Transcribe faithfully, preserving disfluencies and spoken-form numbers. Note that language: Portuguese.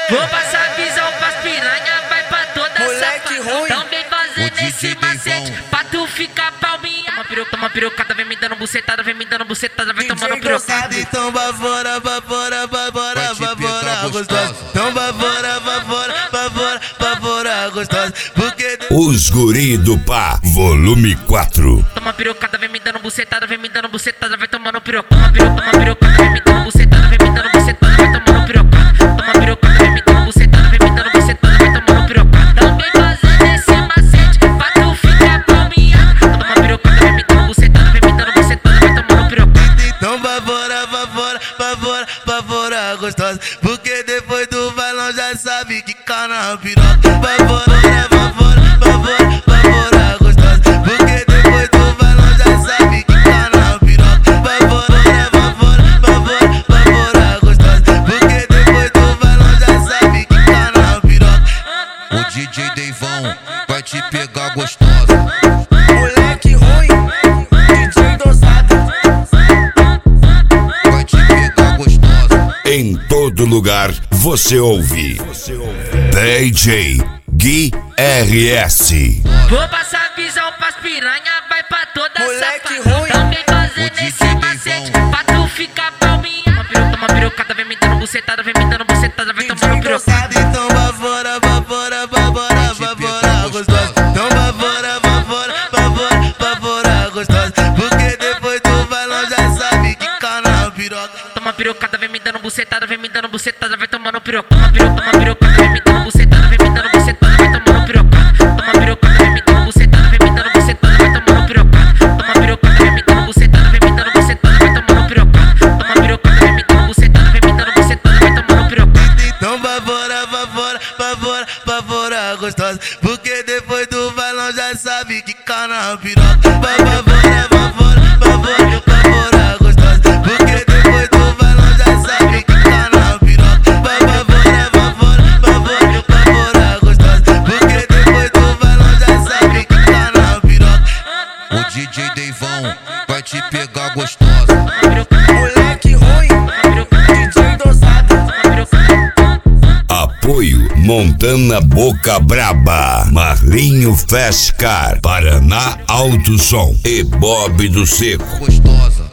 Vou passar visão pras piranha, vai pra toda moleque safada. ruim. Então vem fazendo esse macete pra tu ficar palminha. Toma piroca, toma pirocada, vem me dando bucetada, vem me dando bucetada, vai tomando pirocada. Então bavora, bavora, bavora, bavora, gostosa. Então bavora, bavora, bavora, bavora, gostosa. Porque Os Guri do Pá, volume quatro. Toma pirocada, vem me dando bucetada, vem me dando bucetada, vai tomando piroca. Toma piroca, toma pirocada, vem me dando bucetada, vem me dando bucetada, vai tomando pirocada. Toma pirocada, vem me dando bucetada, vem me dando bucetada, vai tomando pirocada. Então vem fazendo esse macete pra tu ficar palminha. Toma pirocada, vem me dando bucetada, vem me dando bucetada, vai tomando pirocada. então bavora, bavora, bavora, bavora, gostosa. Porque depois do balão já sabe que cana piroca. Bavora, bavora, bavora, bavora, gostosa. Porque depois do balão já sabe que cana piroca. Bavora, bavora, bavora, bavora, gostosa. Porque depois do balão já sabe que cana piroca. O D J Deivão vai te pegar gostosa. Moleque ruim, D J dosado. Vai te pegar gostosa. Em todo lugar você ouve D J Gui R S. Vou passar visão pras piranha, vai pra toda Moleque safada. ruim. Então vem fazendo O D J esse macete Deivão. pra tu ficar palminha. Toma piroca, toma pirocada, vem me dando bucetada, vem me dando bucetada, vai tomando pirocada. Então bavora, bavora, bavora, bavora, gostosa. Então bavora, bavora, bavora, bavora, gostosa. Porque depois do balão já sabe que cana piroca. Toma pirocada, vem me dando bucetada, vem me dando bucetada, vai tomando piroca. Toma piroca, toma pirocada, vem me dando bucetada, vem me dando bucetada, vai tomando pirocada. Toma pirocada, vem me dando bucetada, vem me dando bucetada, vai tomando pirocada. Toma pirocada, vem me dando bucetada, vem me dando bucetada, vai tomando pirocada. Toma pirocada, vem me dando bucetada, vem me dando bucetada, vai tomando pirocada. Então bavora, bavora, bavora, bavora, gostosa. Porque depois do balão já sabe que cana piroca. Bavora, bavora, bavora, bavora, gostosa. Porque depois do balão já sabe que cana piroca. Bavora, bavora, bavora, bavora, gostosa. Porque depois do balão já sabe que cana piroca. O D J Deivão vai te pegar gostosa. Moleque ruim, D J dosado. Apoio Montana Boca Braba, Marlinho Fast Car, Paraná Alto Som e Bob do Seco. Gostosa.